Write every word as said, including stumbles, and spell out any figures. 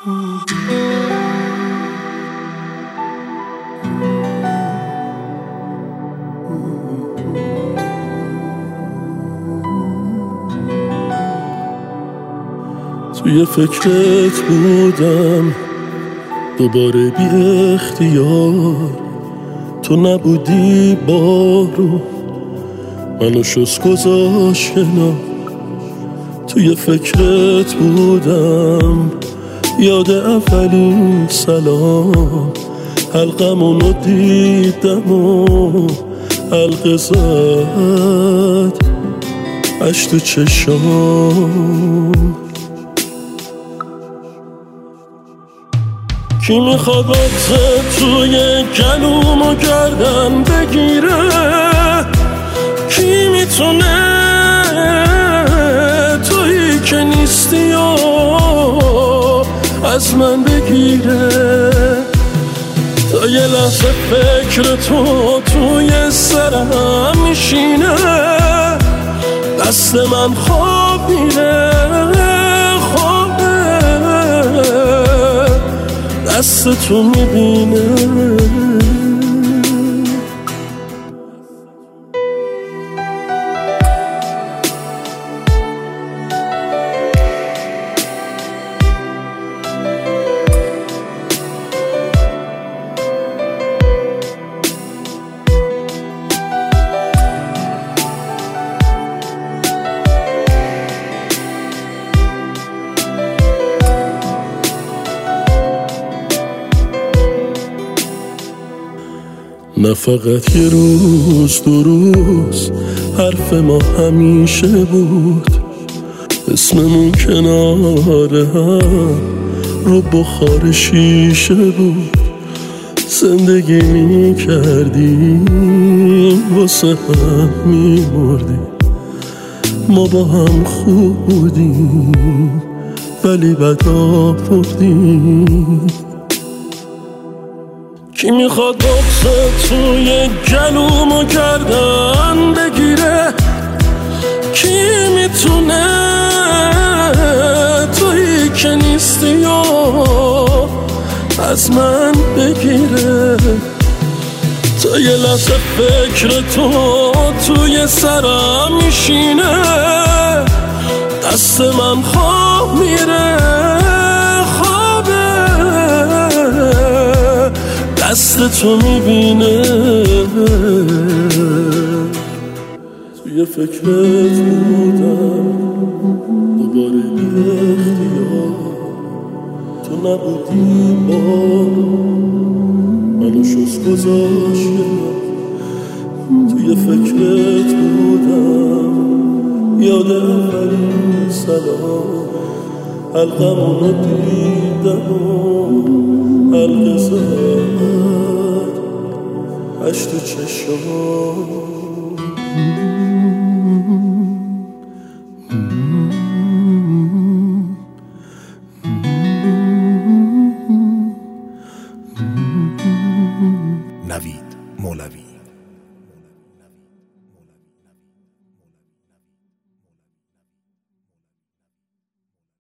توی فکرت بودم دوباره بی اختیار، تو نبودی بارو منو شست گذاشت کنار. توی فکرت بودم یاد اولین سلام، حلقمونو دیدم و حلقه زد اش تو چشام. کی میخواد وقت توی گلومو گردن بگیره؟ کی میتونه تویی که نیستی و از من بگیره؟ تا یه لحظه فکر تو توی سرم میشینه، دست من خواب میره، خوابه دست تو میبینه. نه فقط یه روز دو روز حرف ما همیشه بود، اسممون کنار هم رو بخار شیشه بود. زندگی می کردیم واسه هم می مردیم، ما با هم خوب بودیم ولی بد آوردیم. کی میخواد بغض توی گلومو گردن بگیره؟ کی میتونه تویی که نیستی و از من بگیره؟ تا یه لحظه فکر تو توی سرم میشینه، دست من خواب میره، دست تو میبینه. توی فکرت بودم دوباره بی اختیار، تو نبودی بارو منو شست گذاشت کنار. توی فکرت بودم یاد اولین سلام، حلقمونو دیدم و حلقه زد اش تو چشام. نوید مولوی.